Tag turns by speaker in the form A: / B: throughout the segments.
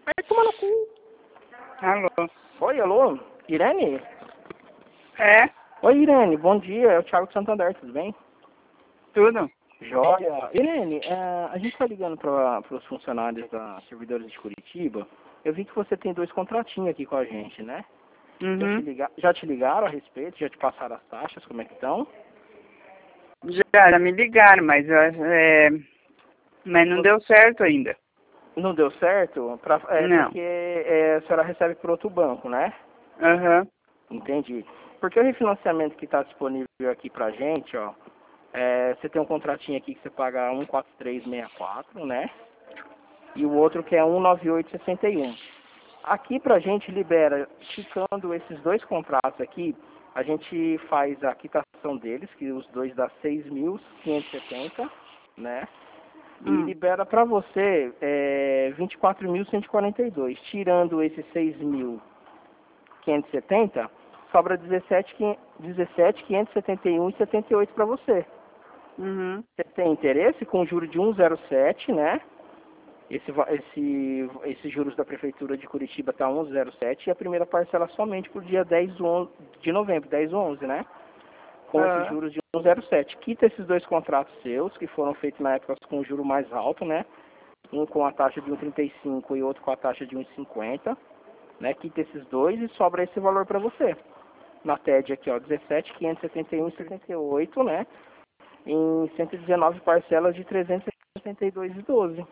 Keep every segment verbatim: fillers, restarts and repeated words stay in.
A: Vai tomar no cu.
B: Alô?
A: Oi, alô? Irene?
B: É?
A: Oi, Irene, bom dia. É o Thiago Santander, tudo bem?
B: Tudo?
A: Joia. Irene, é, a gente está ligando para os funcionários da Servidores de Curitiba. Eu vi que você tem dois contratinhos aqui com a gente, né? Já te,
B: Uhum.
A: liga... Já te ligaram a respeito? Já te passaram as taxas? Como é que estão?
B: Já, já me ligaram, mas, eu acho- é, mas não
A: Você-
B: deu certo ainda.
A: Não deu certo? Pra... É
B: Não.
A: porque é, a senhora recebe por outro banco, né?
B: Aham.
A: Entendi. Porque o refinanciamento que está disponível aqui pra gente, ó, é, você tem um contratinho aqui que você paga um quatro três seis quatro, né? E o outro que é um nove oito seis um. Aqui pra gente libera, ficando esses dois contratos aqui, a gente faz a quitação deles, que os dois dá seis mil quinhentos e setenta, né? E
B: Hum.
A: libera pra você é, vinte e quatro mil cento e quarenta e dois. Tirando esses seis mil quinhentos e setenta, sobra dezessete mil quinhentos e setenta e um e setenta e oito para você.
B: Uhum.
A: Você tem interesse com juro de um zero sete, né? Esse, va- esse, esses juros da Prefeitura de Curitiba está um zero sete e a primeira parcela somente para o dia dez de novembro, dez ou onze, né? Com esses
B: Ah,
A: juros de um zero sete. Quita esses dois contratos seus, que foram feitos na época com juro mais alto, né? Um com a taxa de um vírgula trinta e cinco e outro com a taxa de um vírgula cinquenta, né? Quita esses dois e sobra esse valor para você. Na T E D aqui, ó, dezessete mil quinhentos e setenta e um e setenta e oito, né? Em cento e dezenove parcelas de trezentos e setenta e dois e doze.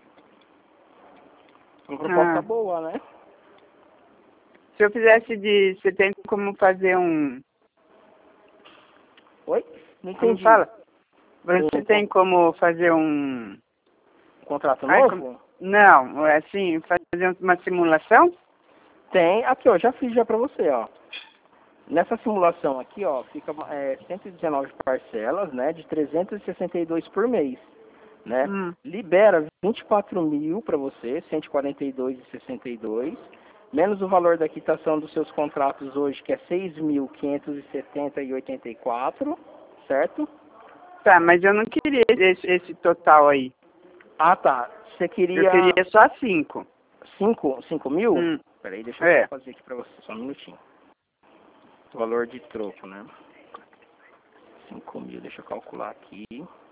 A: Uma proposta
B: ah.
A: boa, né?
B: Se eu fizesse de... Você tem como fazer um...
A: Oi? Não
B: Como
A: entendi.
B: fala?
A: Um,
B: Você
A: con-
B: tem como fazer um...
A: um contrato
B: Ai,
A: novo?
B: como... Não, é assim, fazer uma simulação?
A: Tem. Aqui, ó, já fiz já pra você, ó. Nessa simulação aqui, ó, fica é, cento e dezenove parcelas, né? De trezentos e sessenta e dois por mês, né?
B: Hum.
A: Libera vinte e quatro mil pra você, cento e quarenta e dois e sessenta e dois. Menos o valor da quitação dos seus contratos hoje, que é seis mil quinhentos e setenta e oitenta e quatro, certo?
B: Tá, mas eu não queria esse, esse total aí.
A: Ah, tá. Você
B: Eu
A: queria
B: queria só cinco.
A: cinco, cinco mil?
B: Hum.
A: Peraí, deixa eu só
B: É.
A: fazer aqui pra você, só um minutinho. Valor de troco, né? cinco mil, deixa eu calcular aqui.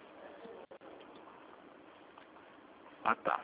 A: Ah, tá.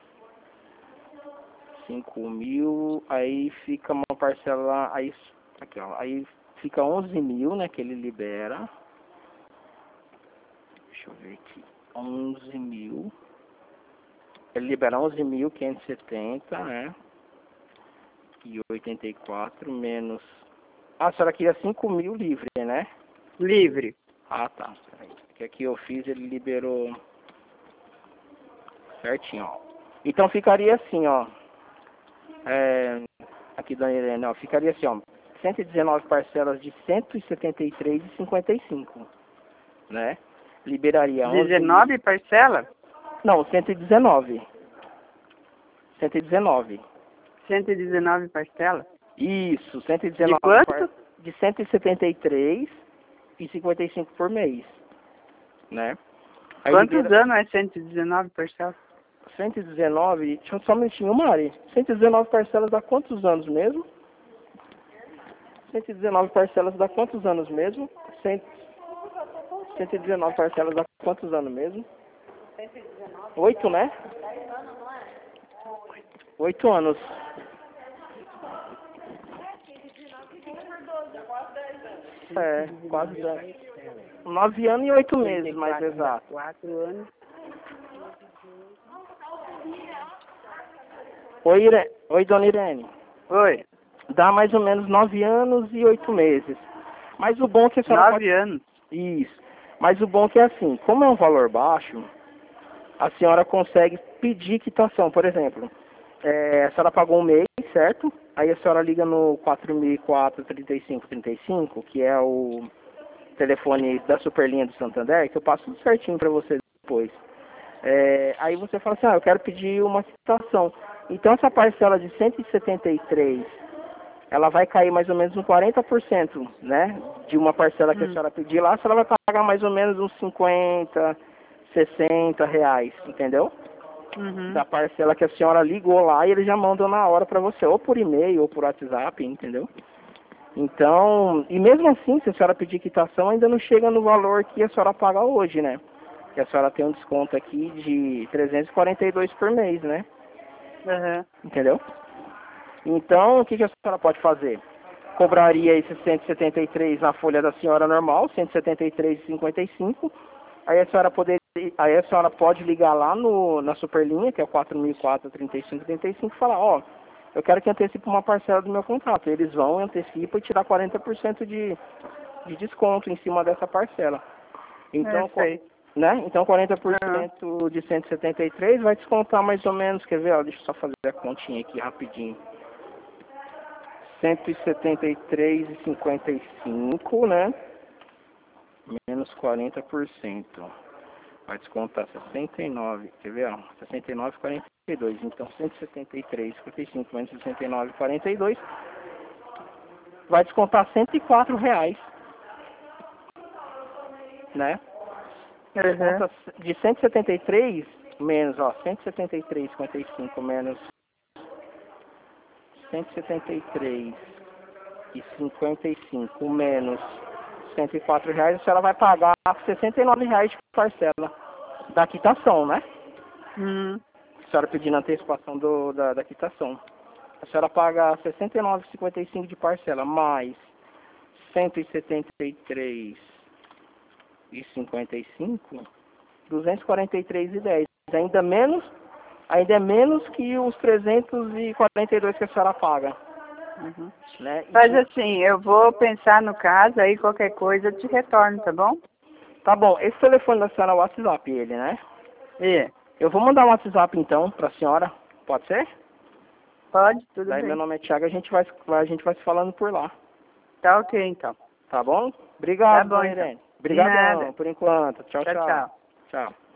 A: cinco mil, aí fica uma parcela, aí, aqui ó, aí fica onze mil, né, que ele libera. Deixa eu ver aqui. onze mil. Ele libera onze mil quinhentos e setenta, né? E oitenta e quatro menos... Ah, a senhora queria cinco mil livre, né?
B: Livre.
A: Ah, tá. Peraí. Que aqui eu fiz, ele liberou certinho, ó. Então ficaria assim, ó. É, aqui da Irene, ó. Ficaria assim, ó. cento e dezenove parcelas de cento e setenta e três e cinquenta e cinco, né? Liberaria onze mil.
B: dezenove parcela?
A: Não, cento e dezenove. cento e dezenove.
B: cento e dezenove parcela?
A: Isso, cento e
B: De
A: dezenove par...
B: quanto?
A: de cento e setenta e três e cinquenta e cinco por mês, né? Aí
B: Quantos
A: libera
B: anos é cento e dezenove parcela?
A: cento e dezenove, deixa eu só um minutinho, Mari. cento e dezenove parcelas dá quantos anos mesmo? cento e dezenove parcelas dá quantos anos mesmo? cem... cento e dezenove parcelas dá quantos anos mesmo? Oito, né? Oito anos. É, quase dez. Nove anos e oito meses, mais exato.
B: Quatro anos.
A: Oi, Ire... Oi, dona Irene.
B: Oi,
A: Dá mais ou menos nove anos e oito meses. Mas o bom é que a senhora
B: nove
A: pode...
B: anos.
A: Isso. Mas o bom é que é assim, como é um valor baixo, a senhora consegue pedir quitação. Por exemplo, é, a senhora pagou um mês, certo? Aí a senhora liga no quatro mil e quatro, trinta e cinco trinta e cinco, que é o telefone da Superlinha do Santander, que eu passo tudo certinho para você depois. É, aí você fala assim, ah, eu quero pedir uma quitação. Então essa parcela de cento e setenta e três, ela vai cair mais ou menos uns quarenta por cento, né? De uma parcela que a
B: Hum.
A: senhora pedir lá, a senhora vai pagar mais ou menos uns cinquenta, sessenta reais, entendeu?
B: Uhum.
A: da parcela que a senhora ligou lá e eles já mandam na hora para você, ou por e-mail ou por WhatsApp, entendeu? Então, e mesmo assim, se a senhora pedir quitação, ainda não chega no valor que a senhora paga hoje, né? Que a senhora tem um desconto aqui de trezentos e quarenta e dois por mês, né?
B: Uhum.
A: Entendeu? Então, o que, que a senhora pode fazer? Cobraria esses cento e setenta e três na folha da senhora normal, cento e setenta e três e cinquenta e cinco. Aí a senhora poder, aí a senhora pode ligar lá no, na Superlinha, que é o quatro mil e quatro, trinta e cinco, trinta e cinco, e falar, ó, eu quero que antecipe uma parcela do meu contrato. Eles vão, antecipam e tirar quarenta por cento de, de desconto em cima dessa parcela. Então,
B: Eu sei.
A: né? Então quarenta por
B: Uhum.
A: cento de cento e setenta e três vai descontar mais ou menos, quer ver? Ó, deixa eu só fazer a continha aqui rapidinho. cento e setenta e três e cinquenta e cinco, né? Menos quarenta por cento. Vai descontar sessenta e nove, quer ver? Ó, sessenta e nove e quarenta e dois. Então cento e setenta e três e cinquenta e cinco menos sessenta e nove e quarenta e dois vai descontar cento e quatro reais, né?
B: Uhum.
A: Conta de cento e setenta e três menos, ó, cento e setenta e três e cinquenta e cinco menos cento e setenta e três e cinquenta e cinco menos cento e quatro reais, a senhora vai pagar sessenta e nove reais de parcela da quitação, né?
B: Uhum.
A: A senhora pedindo antecipação do, da, da quitação. A senhora paga sessenta e nove e cinquenta e cinco de parcela, mais cento e setenta e três e cinquenta e cinco, duzentos e quarenta e três e dez. Ainda menos, ainda é menos que os trezentos e quarenta e dois que a senhora paga.
B: Uhum.
A: Né?
B: Faz
A: E,
B: assim, eu vou pensar no caso, aí qualquer coisa eu te retorno, tá bom?
A: tá bom, esse telefone da senhora é o WhatsApp, ele, né?
B: É.
A: Eu vou mandar um WhatsApp então pra senhora, pode ser?
B: Pode, tudo
A: Daí meu
B: bem.
A: nome é Thiago, a gente vai, a gente vai se falando por lá.
B: Tá ok, então.
A: Tá bom?
B: Tá
A: Obrigado,
B: bom,
A: dona
B: então.
A: Irene.
B: De nada.
A: Obrigadão, por enquanto. Tchau,
B: Tchau,
A: tchau.
B: tchau.
A: Tchau.